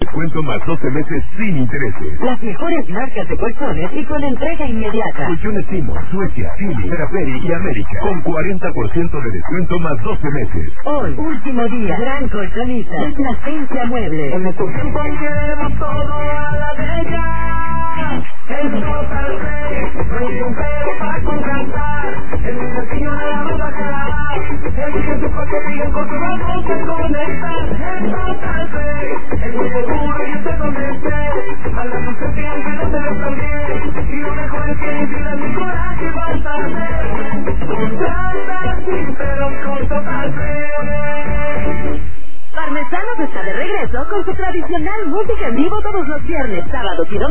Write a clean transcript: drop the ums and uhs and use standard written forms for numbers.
descuento más 12 meses sin intereses. Las mejores marcas de colchones y con entrega inmediata. Colchones Timo, Suecia, Chile, Teraperi y América. Con 40% de descuento más 12 meses. Hoy, último día, Gran Colchonista. Es la Ciencia Mueble. En nuestro tiempo queremos todo a la bella. El total rey, no hay un pero para contratar. El destino de la baja. El que tu paso sigue con tu mano se conecta. El total rey, es muy seguro y usted donde esté. A la sucesión que no te lo también. Y lo mejor es que encima mi coraje vas a hacer. Contrata sin pero con total rey. Parmesanos está de regreso con su tradicional música en vivo todos los viernes, sábados y domingos.